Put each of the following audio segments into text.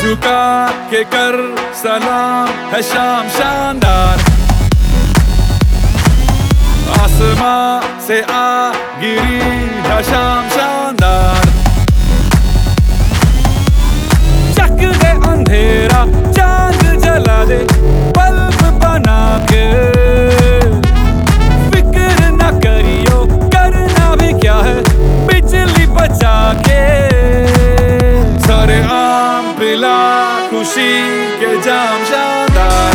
झुका के कर सलाम है शाम शानदार। आसमां से आ गिरी है शाम शानदार। चक दे अंधेरा चांद जला दे बल्ब बना के। फिक्र न करियो करना भी क्या है बिजली बचा के। सारे आम पिला खुशी के जाम शानदार।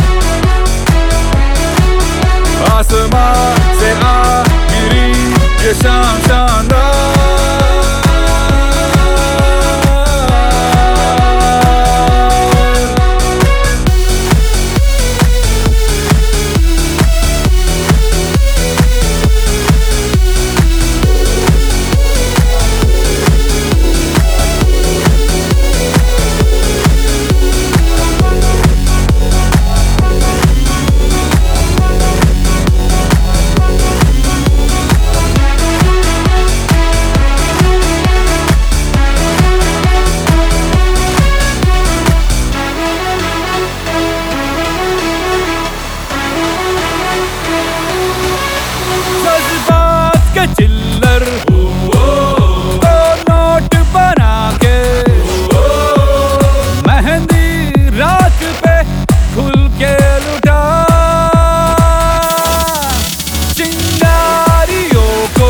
आसमां से आ गिरी ये शाम शानदार। चिल्लर तो नोट बना के। मेहंदी रात पे खुल के लुटा। चिंगारियों को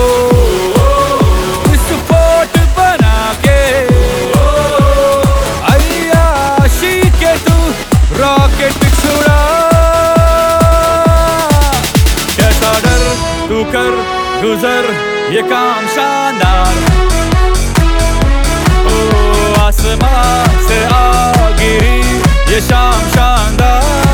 विस्फोट बना के। अय्याशी के तू रॉकेट छुड़ा। कैसा डर तू कर गुजर ये काम शानदार। ओ आसमां से आ गिरी ये शाम शानदार।